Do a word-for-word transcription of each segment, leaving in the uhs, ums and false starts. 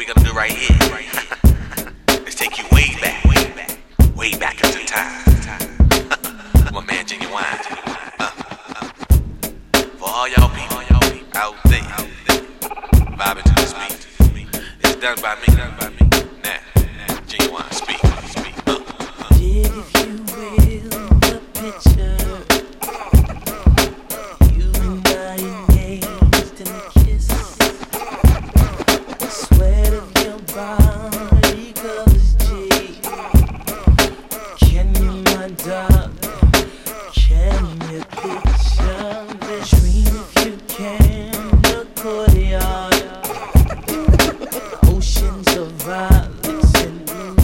we're gonna do right here. Let's take you way back, way back, way back into time. My man Genuine. Uh, uh. For all y'all people out there, vibing to this beat. It's done by me. Now, Genuine, speak, speak. Uh, uh. Dig, if you will, the picture. You and I engaged in a kiss. The sweat of your body covers G. Can you, my darling? Can you picture this? Dream if you can, the courtyard. Oceans of violets and blue.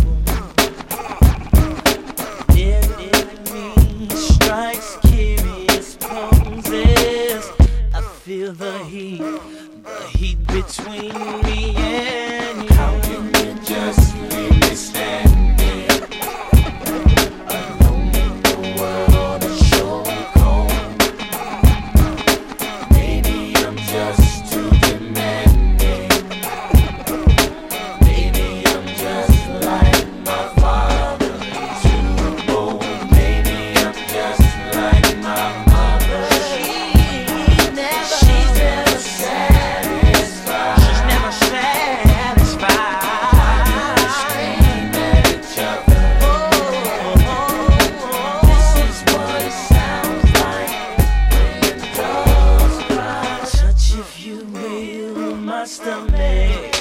Enemy strikes curious poses. I feel the heat, the heat between me and you. How can you just leave me standing alone in the world of show cold? Maybe I'm just too demanding. Maybe I'm just like my father, too bold. Maybe I'm just like my mother. She's never, She's never satisfied. she's never satisfied. Scream at each other. This is what it sounds like when doves cry. Touch, if you will, my stomach.